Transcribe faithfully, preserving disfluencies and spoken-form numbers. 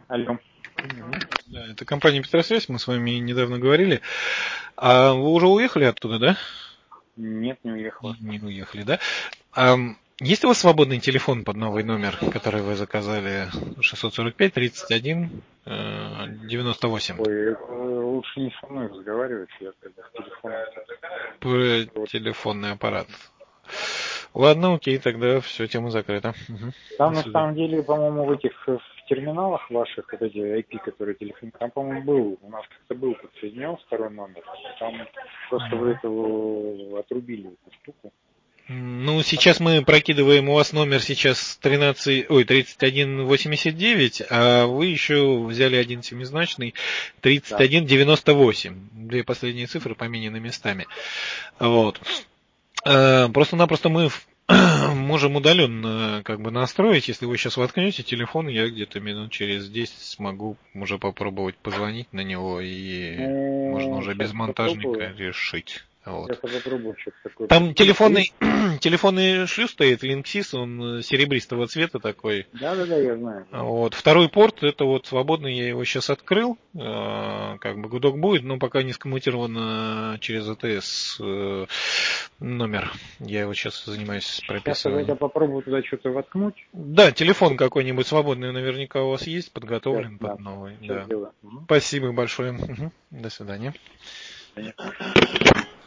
Алло. Да, это компания Петросвязь, мы с вами недавно говорили. А вы уже уехали оттуда, да? Нет, не уехала. Не уехали, да? А есть у вас свободный телефон под новый номер, который вы заказали? шестьсот сорок пять тридцать один девяносто восемь. Ой, лучше не со мной разговаривать, я тогда с телефоном. По телефонный аппарат. Ладно, окей, тогда все, тема закрыта. Угу. Там на самом деле, по-моему, в этих в терминалах ваших, вот эти ай пи, которые телефон, там, по-моему, был, у нас как-то был подсоединен второй номер, там просто вы этого отрубили эту штуку. Ну, сейчас мы прокидываем, у вас номер сейчас тринадцать, ой, тридцать один восемьдесят девять, а вы еще взяли один семизначный тридцать один девяносто восемь. Две последние цифры поменены местами. Вот. Просто-напросто мы можем удаленно как бы настроить. Если вы сейчас воткнете телефон, я где-то минут через десять смогу уже попробовать позвонить на него, и ну, можно уже без монтажника попробую. решить. Вот. Я попробую что-то такое. Там телефонный, телефонный шлюз стоит, Linksys, он серебристого цвета такой. Да-да-да, я знаю. Вот. Второй порт, это вот свободный, я его сейчас открыл, как бы гудок будет, но пока не скоммутирован через эй ти эс номер. Я его сейчас занимаюсь прописыванием. Сейчас я попробую туда что-то воткнуть. Да, телефон какой-нибудь свободный наверняка у вас есть, подготовлен Сейчас, под да. новый. Сейчас Да. делаю. Угу. Спасибо большое. Угу. До свидания. Понятно.